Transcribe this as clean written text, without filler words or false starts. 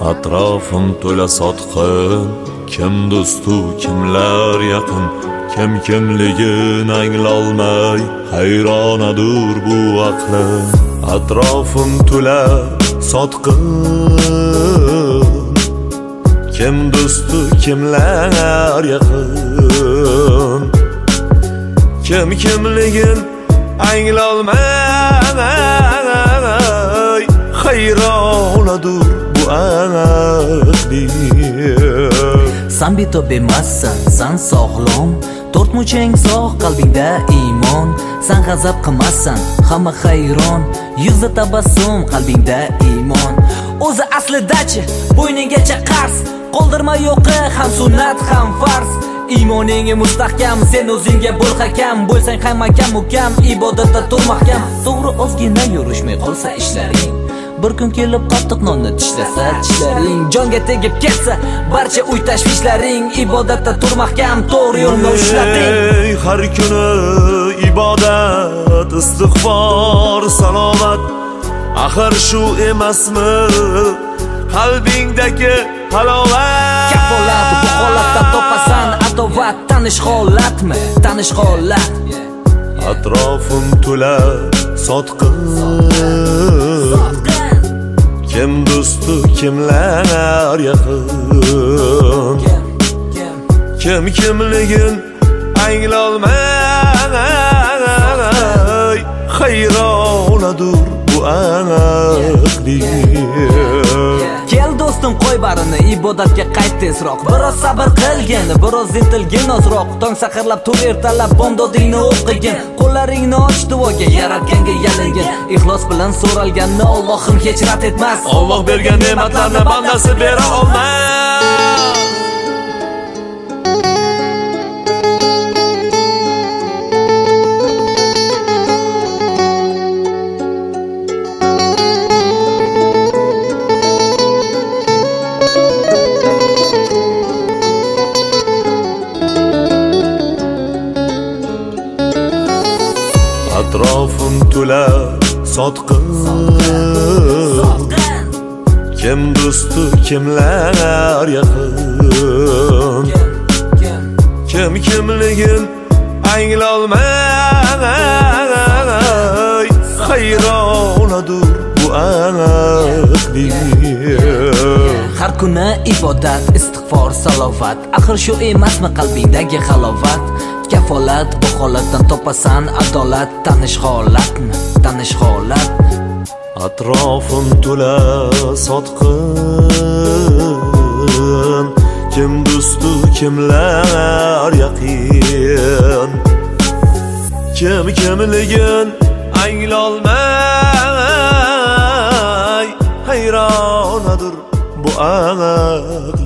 Atrofim to'la sotqin, kim do'stu kimlar yaqin, kim kimligin anglolmay hayronadur bu aqlim. Atrofim to'la sotqin, kim do'stu kimlar yaqin, kim kimligin anglolmay hayronadur bu aqlim. Sen bitob emassan, sen sog'lom, to'rt muchang sog' qalbingda iymon. Sen g'azab qilmassan, hamma hayron, yuzda tabassum, qalbingda iymon. O'zi aslidachi bo'yningacha qarz, qoldirma yo'qi ham sunnat ham farz. Iymoning mustahkam, sen o'zingga bo'l hakam, bo'lsang ham akam ukam, ibodatda tur mahkam. To'g'ri ozgina yurishmay qolsa ishlaring, bir kun kelib qattiq nonni tishlasa tishlaring, jonga tegib ketsa barcha uy tashvishlaring, ibodatda tur mahkam, to'g'ri yo'lni ushlating. Har kuni ibodat, istig'for, salovat, axir shu emasmi qalbingdagi halovat? Kafolat bu holatda topasan adovat, tanish holatmi, tanish holat. Atrofim to'la sotqin, kim do'stu kimlar yaqin, kim kimligin anglolmay hayronadur bu aqlim. Kel do'stim qo'y barini, ibodatga qayt tezroq, biroz sabr qilgin, biroz intilgin ozroq. Tong saharlab tur ertalab bomdodingni o'qigin, qo'llaringni och duoga yaratganga yalingin. Ixlos bilan so'ralganni Allohim hech rad etmas. Alloh bergan ne'matlarni bandasi bera olmas. Atrofim to'la sotqin, kim do'stu kimlar yaqin, kim kimligin anglolmay hayronadur bu aqlim. Har kuni ibodat, istig'for, salovat, axir shu emasmi qalbingdagi halovat? Kafolat bu holatdan topasan adolat, tanish holatmi, tanish holat. Atrofim to'la sotqin, kim do'stu kimlar yaqin, kim kimligin anglolmay hayronadur bu aqlim.